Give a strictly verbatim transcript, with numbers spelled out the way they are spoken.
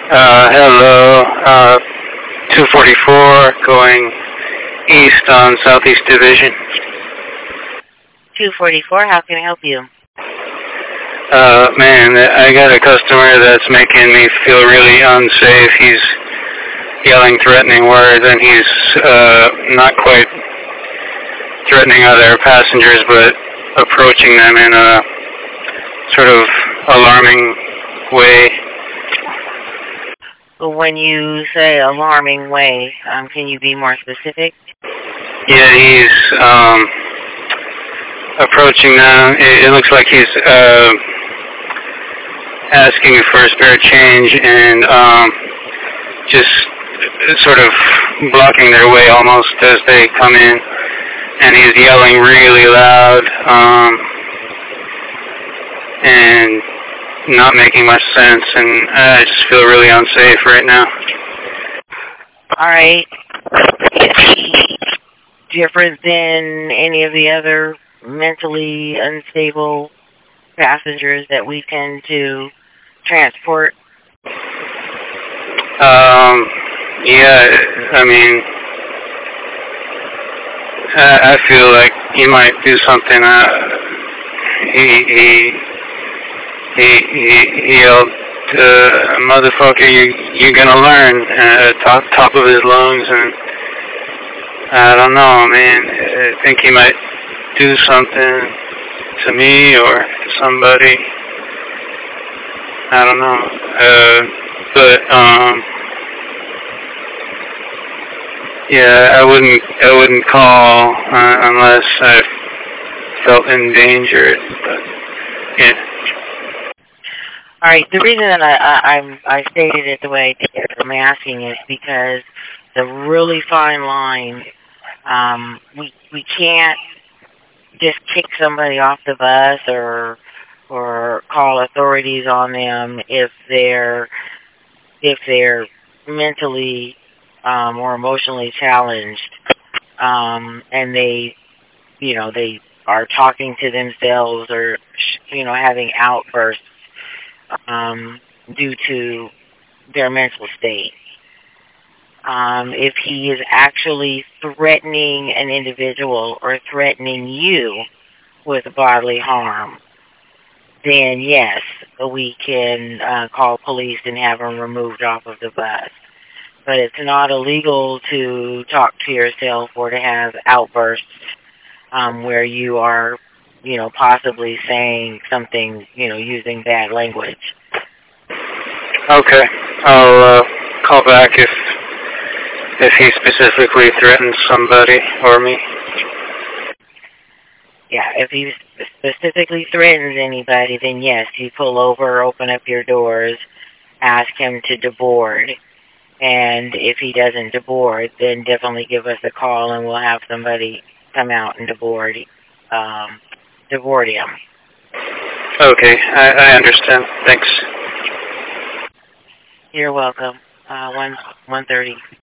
Uh, hello, uh, two forty-four going east on Southeast Division. two forty-four, how can I help you? Uh, man, I got a customer that's making me feel really unsafe. He's yelling threatening words, and he's, uh, not quite threatening other passengers, but approaching them in a sort of alarming way. When you say alarming way, um, can you be more specific? Yeah, he's, um, approaching them. It, it looks like he's, uh, asking for a spare change and, um, just sort of blocking their way almost as they come in. And he's yelling really loud, um, and not making much sense, and I just feel really unsafe right now. All right. Is he different than any of the other mentally unstable passengers that we tend to transport? Um, yeah, I mean, I, I feel like he might do something. Uh, he, he, he, he, he yelled, uh, motherfucker, you, you're gonna learn, uh, top, top of his lungs, and I don't know, man. I think he might do something to me or to somebody. I don't know. Uh, but, um, yeah, I wouldn't, I wouldn't call, uh, unless I felt endangered, but, yeah. All right. The reason that I, I, I'm, I stated it the way I'm asking is because the really fine line, um, we, we can't just kick somebody off the bus or, or call authorities on them if they're, if they're mentally, um, or emotionally challenged, um, and they, you know, they are talking to themselves or, you know, having outbursts, um, due to their mental state. Um, if he is actually threatening an individual or threatening you with bodily harm, then yes, we can uh, call police and have him removed off of the bus. But it's not illegal to talk to yourself or to have outbursts um, where you are, you know, possibly saying something, you know, using bad language. Okay. I'll uh, call back if if he specifically threatens somebody or me. Yeah, if he specifically threatens anybody, then yes, you pull over, open up your doors, ask him to deboard. And if he doesn't deboard, then definitely give us a call and we'll have somebody come out and deboard, um, deboard him. Okay, I, I understand. Thanks. You're welcome. Uh, one one thirty.